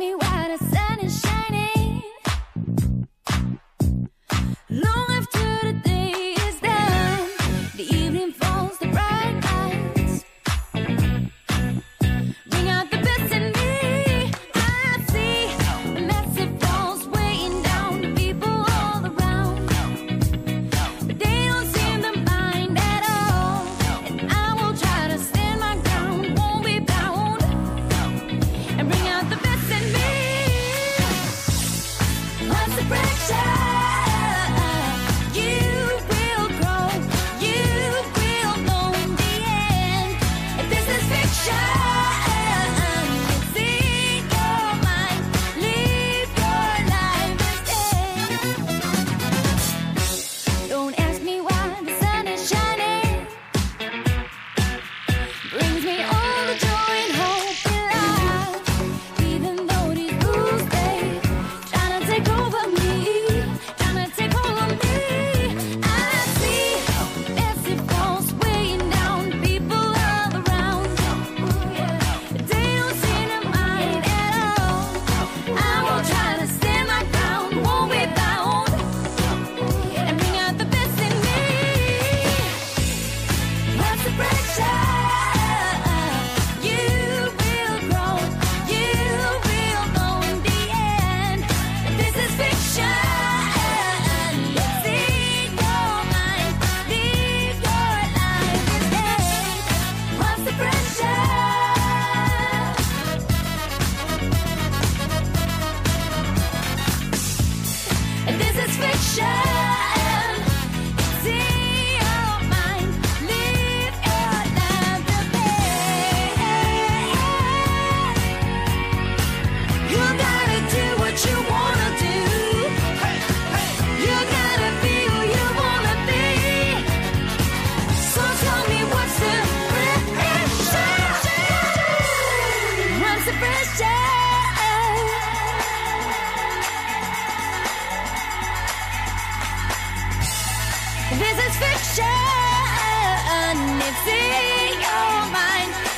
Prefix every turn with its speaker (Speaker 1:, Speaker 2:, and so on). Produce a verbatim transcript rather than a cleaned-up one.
Speaker 1: me why the sun is shining long after the day is done. The evening falls, the bright lights bring out the best in me. I see massive walls weighing down the people all around. They don't seem to mind at all, and I will try to stand my ground, won't be bound, and bring out the best in me. What's the pressure? This is fiction, it's in your mind.